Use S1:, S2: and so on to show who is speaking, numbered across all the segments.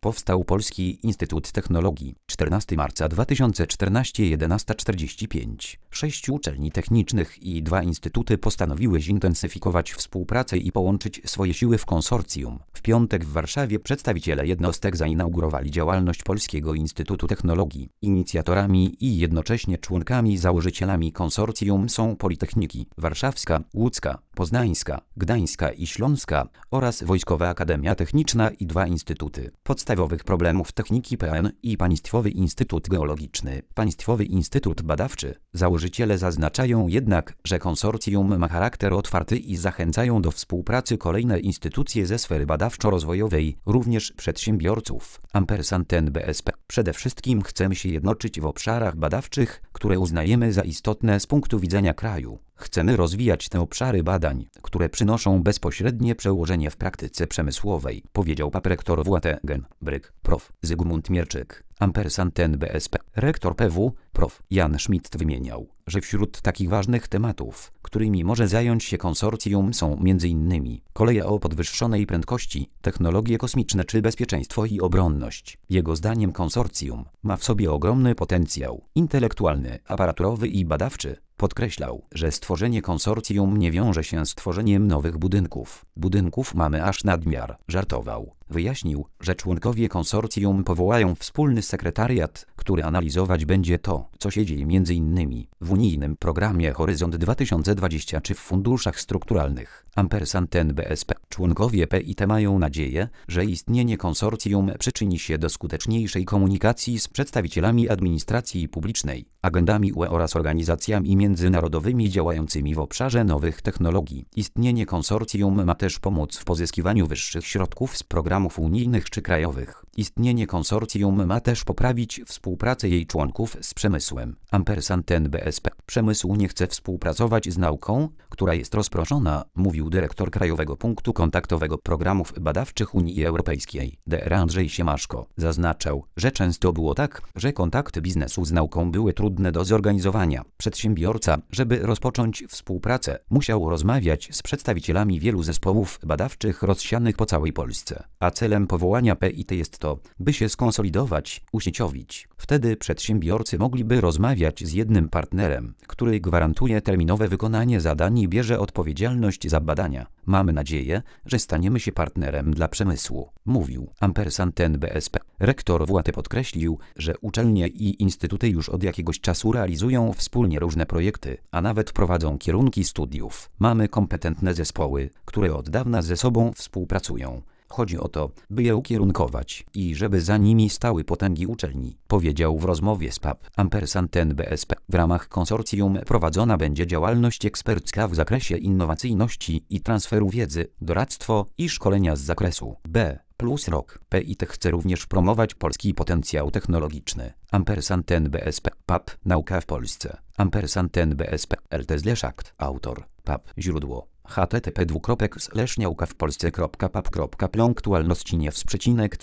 S1: Powstał Polski Instytut Technologii. 14 marca 2014, 11:45. 6 uczelni technicznych i 2 instytuty postanowiły zintensyfikować współpracę i połączyć swoje siły w konsorcjum. W piątek w Warszawie przedstawiciele jednostek zainaugurowali działalność Polskiego Instytutu Technologii. Inicjatorami i jednocześnie członkami założycielami konsorcjum są Politechniki Warszawska, Łódzka, Poznańska, Gdańska i Śląska oraz Wojskowa Akademia Techniczna i 2 instytuty podstawowych problemów techniki PN i Państwowy Instytut Geologiczny, Państwowy Instytut Badawczy. Założyciele zaznaczają jednak, że konsorcjum ma charakter otwarty i zachęcają do współpracy kolejne instytucje ze sfery badawczo-rozwojowej, również przedsiębiorców. &NBSP. Przede wszystkim chcemy się jednoczyć w obszarach badawczych, które uznajemy za istotne z punktu widzenia kraju. Chcemy rozwijać te obszary badań, które przynoszą bezpośrednie przełożenie w praktyce przemysłowej, powiedział rektor WATEGen, Bryk, prof. Zygmunt Mierczyk. &NBSP. Rektor PW, prof. Jan Schmidt wymieniał, że wśród takich ważnych tematów, którymi może zająć się konsorcjum, są m.in. koleje o podwyższonej prędkości, technologie kosmiczne czy bezpieczeństwo i obronność. Jego zdaniem konsorcjum ma w sobie ogromny potencjał intelektualny, aparaturowy i badawczy. Podkreślał, że stworzenie konsorcjum nie wiąże się z tworzeniem nowych budynków. Budynków mamy aż nadmiar, żartował. Wyjaśnił, że członkowie konsorcjum powołają wspólny sekretariat, który analizować będzie to, co się dzieje m.in. w unijnym programie Horyzont 2020 czy w funduszach strukturalnych. &NBSP. Członkowie PIT mają nadzieję, że istnienie konsorcjum przyczyni się do skuteczniejszej komunikacji z przedstawicielami administracji publicznej, agendami UE oraz organizacjami międzynarodowymi działającymi w obszarze nowych technologii. Istnienie konsorcjum ma też pomóc w pozyskiwaniu wyższych środków z programów unijnych czy krajowych. Istnienie konsorcjum ma też poprawić współpracę jej członków z przemysłem. &NBSP. Przemysł nie chce współpracować z nauką, która jest rozproszona, mówił dyrektor Krajowego Punktu Kontaktowego Programów Badawczych Unii Europejskiej, dr Andrzej Siemaszko. Zaznaczał, że często było tak, że kontakty biznesu z nauką były trudne do zorganizowania. Przedsiębiorca, żeby rozpocząć współpracę, musiał rozmawiać z przedstawicielami wielu zespołów badawczych rozsianych po całej Polsce. A celem powołania PIT jest to, by się skonsolidować, usieciowić. Wtedy przedsiębiorcy mogliby rozmawiać z jednym partnerem, który gwarantuje terminowe wykonanie zadań i bierze odpowiedzialność za badania. Mamy nadzieję, że staniemy się partnerem dla przemysłu, mówił &NBSP. Rektor WATE podkreślił, że uczelnie i instytuty już od jakiegoś czasu realizują wspólnie różne projekty, a nawet prowadzą kierunki studiów. Mamy kompetentne zespoły, które od dawna ze sobą współpracują. Chodzi o to, by je ukierunkować i żeby za nimi stały potęgi uczelni, powiedział w rozmowie z PAP. &NBSP. W ramach konsorcjum prowadzona będzie działalność ekspercka w zakresie innowacyjności i transferu wiedzy, doradztwo i szkolenia z zakresu B+ rok. PIT chce również promować polski potencjał technologiczny. &NBSP. PAP. Nauka w Polsce. &NBSP. LT/akt. Autor. PAP. Źródło. http://naukawpolsce.pap.pl. Aktualności news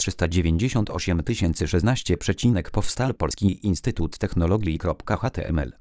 S1: 398 016. Powstał Polski Instytut Technologii.html